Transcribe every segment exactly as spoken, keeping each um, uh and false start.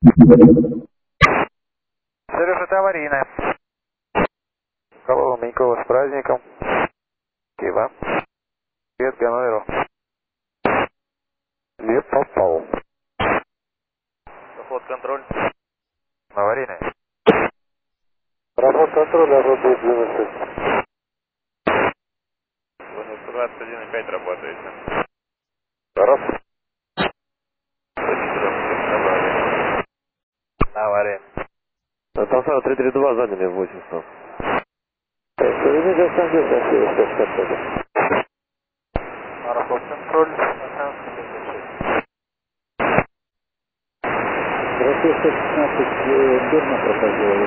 Сережа, это аварийная. Алло, Минькова, с праздником. Кива. Привет, Гановеру. Не попал. Заход контроль. Аварийная. Работа контроля работает двенадцать. Вы сто двадцать один и пять работаете. Раз. Авария. Толсара три три два заняли восемь сто. Перемите остановился, Север сто шестьдесят пять. Работа контроль. Россия сто шестнадцать дурно проходила.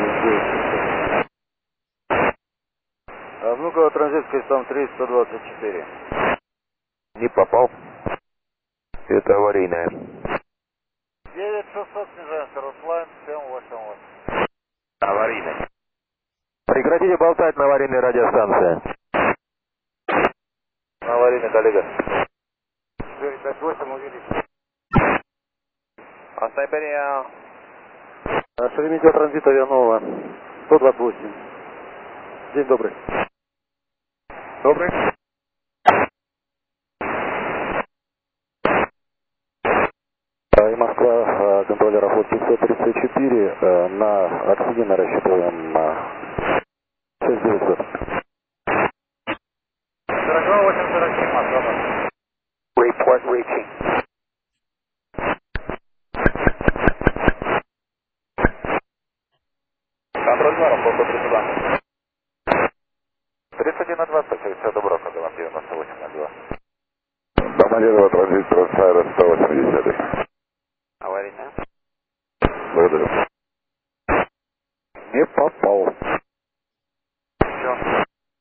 Внуково транзитская там три сто двадцать четыре. Не попал. Это аварийная. девять шестьсот снижаемся, Руслан, семь восемь восемь. Аварийная. Прекратите болтать на аварийной радиостанции. Аварийный коллега. девять пять восемь увеличить. А Сайберия. Шереметьево транзит авианова сто двадцать восемь. День добрый. Добрый. И Москва, контроллер охот пятьсот тридцать четыре, на Оксигена рассчитываем шесть девятьсот. сорок два восемь сорок семь, Москва. Report reaching. Контроль два, работа тридцать два. тридцать один на двадцать, все добро, когда вам девяносто восемь на два. Домодедово транзит Трансайра сто восемьдесят. Аварийная. Благодарю. Не попал.